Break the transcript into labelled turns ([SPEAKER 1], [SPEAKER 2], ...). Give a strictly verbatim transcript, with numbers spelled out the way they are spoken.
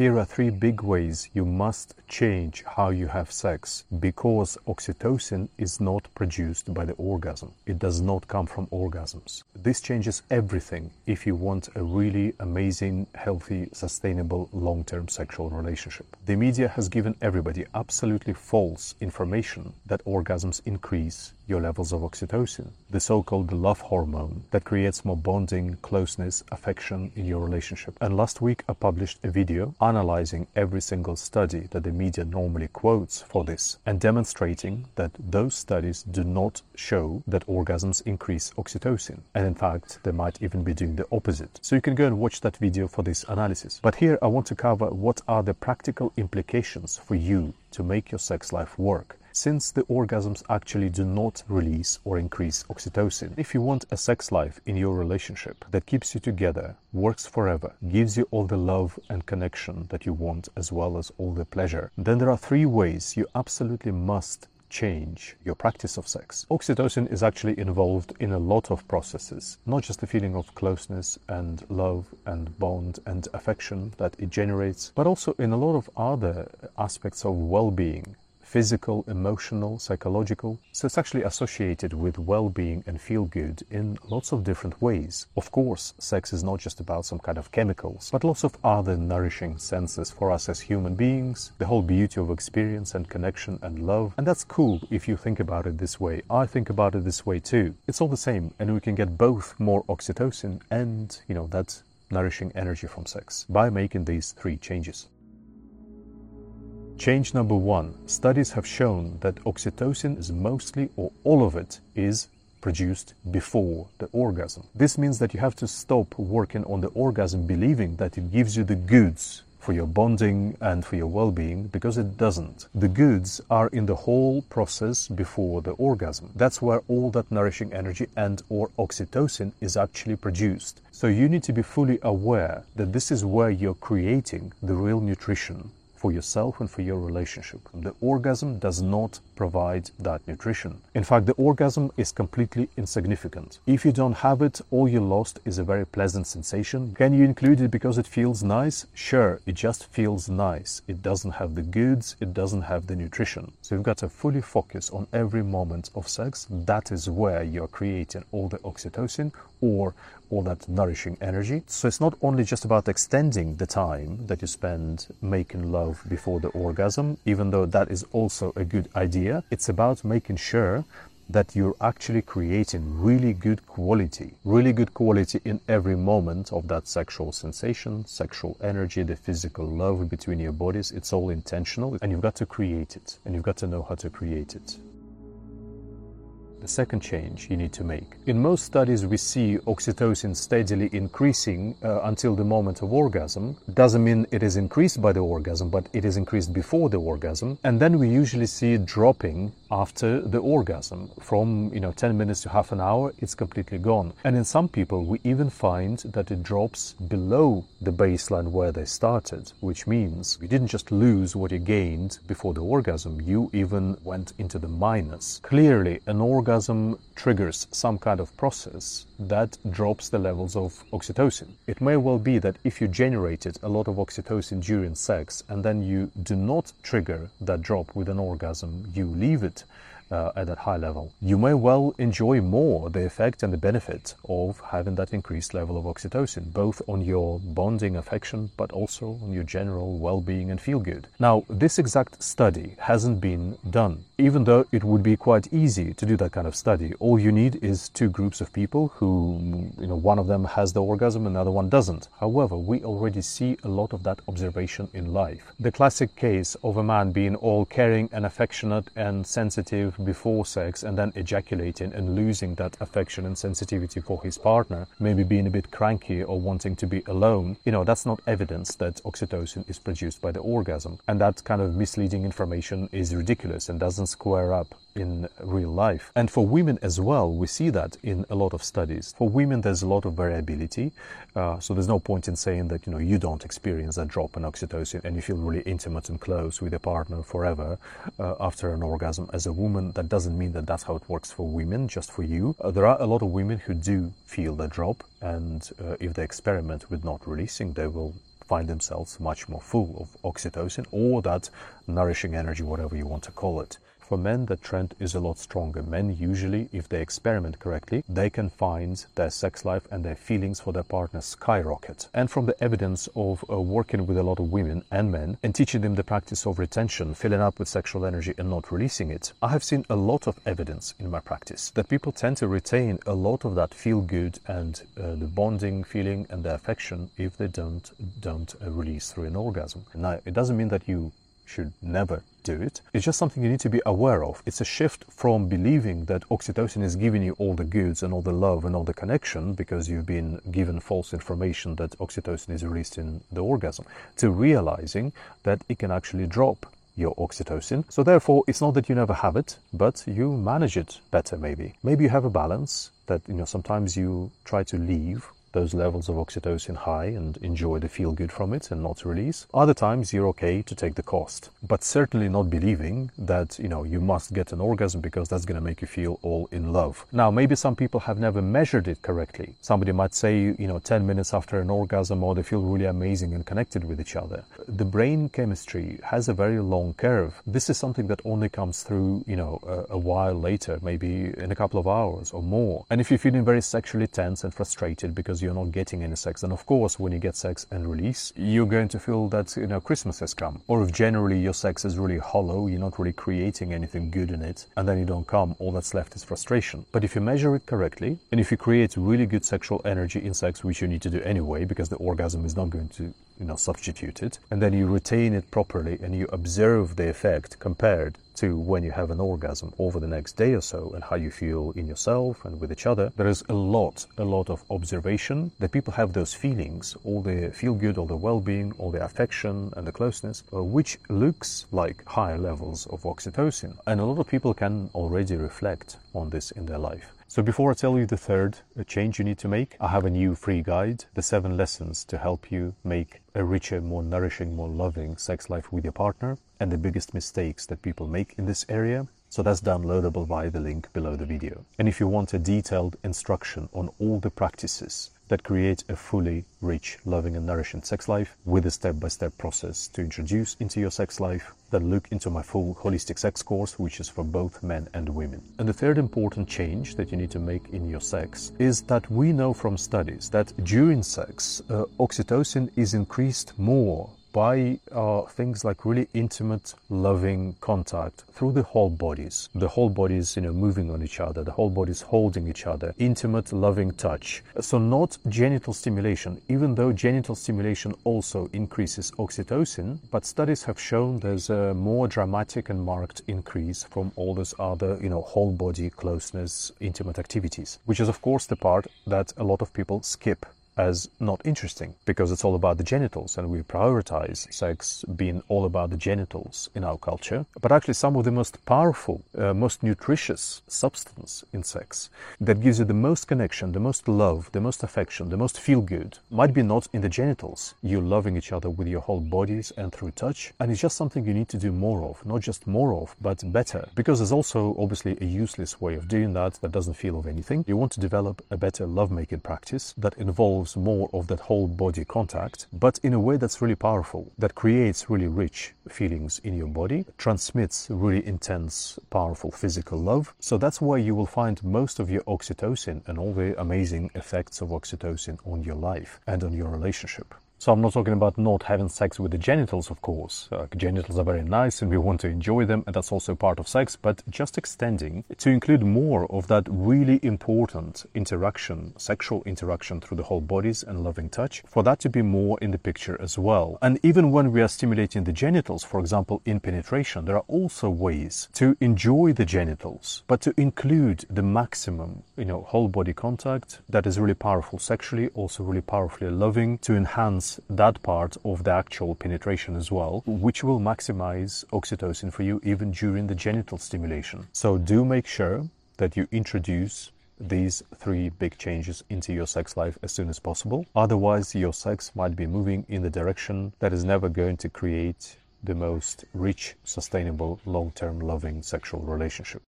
[SPEAKER 1] Here are three big ways you must change how you have sex, because oxytocin is not produced by the orgasm. It does not come from orgasms. This changes everything if you want a really amazing, healthy, sustainable, long-term sexual relationship. The media has given everybody absolutely false information that orgasms increase your levels of oxytocin, the so-called love hormone that creates more bonding, closeness, affection in your relationship. And last week I published a video analyzing every single study that the media normally quotes for this and demonstrating that those studies do not show that orgasms increase oxytocin. And in fact, they might even be doing the opposite. So you can go and watch that video for this analysis. But here I want to cover what are the practical implications for you to make your sex life work, since the orgasms actually do not release or increase oxytocin. If you want a sex life in your relationship that keeps you together, works forever, gives you all the love and connection that you want, as well as all the pleasure, then there are three ways you absolutely must change your practice of sex. Oxytocin is actually involved in a lot of processes, not just the feeling of closeness and love and bond and affection that it generates, but also in a lot of other aspects of well-being. Physical, emotional, psychological. So it's actually associated with well-being and feel-good in lots of different ways. Of course, sex is not just about some kind of chemicals, but lots of other nourishing senses for us as human beings, the whole beauty of experience and connection and love. And that's cool if you think about it this way. I think about it this way too. It's all the same, and we can get both more oxytocin and, you know, that nourishing energy from sex by making these three changes. Change number one. Studies have shown that oxytocin is mostly, or all of it, is produced before the orgasm. This means that you have to stop working on the orgasm believing that it gives you the goods for your bonding and for your well-being, because it doesn't. The goods are in the whole process before the orgasm. That's where all that nourishing energy and or oxytocin is actually produced. So you need to be fully aware that this is where you're creating the real nutrition for yourself and for your relationship. The orgasm does not provide that nutrition. In fact, the orgasm is completely insignificant. If you don't have it, all you lost is a very pleasant sensation. Can you include it because it feels nice? Sure, it just feels nice. It doesn't have the goods, it doesn't have the nutrition. So you've got to fully focus on every moment of sex. That is where you're creating all the oxytocin or all that nourishing energy. So it's not only just about extending the time that you spend making love before the orgasm, even though that is also a good idea. It's about making sure that you're actually creating really good quality, really good quality in every moment of that sexual sensation, sexual energy, the physical love between your bodies. It's all intentional, and you've got to create it, and you've got to know how to create it. The second change you need to make. In most studies we see oxytocin steadily increasing uh, until the moment of orgasm. Doesn't mean it is increased by the orgasm, but it is increased before the orgasm. And then we usually see it dropping after the orgasm. From, you know, ten minutes to half an hour, it's completely gone. And in some people we even find that it drops below the baseline where they started, which means you didn't just lose what you gained before the orgasm, you even went into the minus. Clearly, an orgasm Orgasm triggers some kind of process that drops the levels of oxytocin. It may well be that if you generated a lot of oxytocin during sex and then you do not trigger that drop with an orgasm, you leave it Uh, at that high level, you may well enjoy more the effect and the benefit of having that increased level of oxytocin, both on your bonding affection, but also on your general well-being and feel-good. Now, this exact study hasn't been done, even though it would be quite easy to do that kind of study. All you need is two groups of people who, you know, one of them has the orgasm and the other one doesn't. However, we already see a lot of that observation in life. The classic case of a man being all caring and affectionate and sensitive before sex and then ejaculating and losing that affection and sensitivity for his partner, maybe being a bit cranky or wanting to be alone, you know, that's not evidence that oxytocin is produced by the orgasm. And that kind of misleading information is ridiculous and doesn't square up in real life. And for women as well, we see that in a lot of studies. For women, there's a lot of variability. Uh, so there's no point in saying that, you know, you don't experience that drop in oxytocin and you feel really intimate and close with your partner forever uh, after an orgasm. As a woman, that doesn't mean that that's how it works for women, just for you. Uh, there are a lot of women who do feel the drop, and uh, if they experiment with not releasing, they will find themselves much more full of oxytocin, or that nourishing energy, whatever you want to call it. For men, the trend is a lot stronger. Men usually, if they experiment correctly, they can find their sex life and their feelings for their partner skyrocket. And from the evidence of uh, working with a lot of women and men and teaching them the practice of retention, filling up with sexual energy and not releasing it, I have seen a lot of evidence in my practice that people tend to retain a lot of that feel good and uh, the bonding feeling and the affection if they don't, don't uh, release through an orgasm. Now, it doesn't mean that you should never do it. It's just something you need to be aware of. It's a shift from believing that oxytocin is giving you all the goods and all the love and all the connection because you've been given false information that oxytocin is released in the orgasm, to realizing that it can actually drop your oxytocin. So therefore, it's not that you never have it, but you manage it better maybe. Maybe you have a balance that, you know, sometimes you try to leave those levels of oxytocin high and enjoy the feel good from it and not release. Other times you're okay to take the cost, but certainly not believing that, you know, you must get an orgasm because that's going to make you feel all in love. Now, maybe some people have never measured it correctly. Somebody might say, you know, ten minutes after an orgasm, or they feel really amazing and connected with each other. The brain chemistry has a very long curve. This is something that only comes through, you know, a, a while later, maybe in a couple of hours or more. And if you're feeling very sexually tense and frustrated because you're not getting any sex, then of course when you get sex and release, you're going to feel that, you know, Christmas has come. Or if generally your sex is really hollow, you're not really creating anything good in it, and then you don't come, all that's left is frustration. But if you measure it correctly, and if you create really good sexual energy in sex, which you need to do anyway because the orgasm is not going to, you know, substitute it, and then you retain it properly and you observe the effect compared to when you have an orgasm over the next day or so, and how you feel in yourself and with each other, there is a lot, a lot of observation that people have those feelings, all the feel good, all the well-being, all the affection and the closeness, uh, which looks like higher levels of oxytocin. And a lot of people can already reflect on this in their life. So before I tell you the third change you need to make, I have a new free guide, the seven lessons to help you make a richer, more nourishing, more loving sex life with your partner, and the biggest mistakes that people make in this area. So that's downloadable via the link below the video. And if you want a detailed instruction on all the practices that create a fully rich, loving and nourishing sex life with a step-by-step process to introduce into your sex life, then look into my full holistic sex course, which is for both men and women. And the third important change that you need to make in your sex is that we know from studies that during sex, uh, oxytocin is increased more by uh, things like really intimate, loving contact through the whole bodies. The whole bodies, you know, moving on each other, the whole bodies holding each other, intimate, loving touch. So not genital stimulation, even though genital stimulation also increases oxytocin, but studies have shown there's a more dramatic and marked increase from all those other, you know, whole body closeness, intimate activities, which is of course the part that a lot of people skip as not interesting because it's all about the genitals, and we prioritize sex being all about the genitals in our culture. But actually some of the most powerful, uh, most nutritious substance in sex that gives you the most connection, the most love, the most affection, the most feel good might be not in the genitals. You're loving each other with your whole bodies and through touch, and it's just something you need to do more of, not just more of, but better, because there's also obviously a useless way of doing that that doesn't feel of anything. You want to develop a better lovemaking practice that involves more of that whole body contact, but in a way that's really powerful, that creates really rich feelings in your body, transmits really intense, powerful physical love. So that's where you will find most of your oxytocin and all the amazing effects of oxytocin on your life and on your relationship. So I'm not talking about not having sex with the genitals, of course. Uh, genitals are very nice and we want to enjoy them, and that's also part of sex, but just extending to include more of that really important interaction, sexual interaction through the whole bodies and loving touch, for that to be more in the picture as well. And even when we are stimulating the genitals, for example, in penetration, there are also ways to enjoy the genitals, but to include the maximum, you know, whole body contact that is really powerful sexually, also really powerfully loving, to enhance that part of the actual penetration as well, which will maximize oxytocin for you even during the genital stimulation. So do make sure that you introduce these three big changes into your sex life as soon as possible. Otherwise, your sex might be moving in the direction that is never going to create the most rich, sustainable, long-term loving sexual relationship.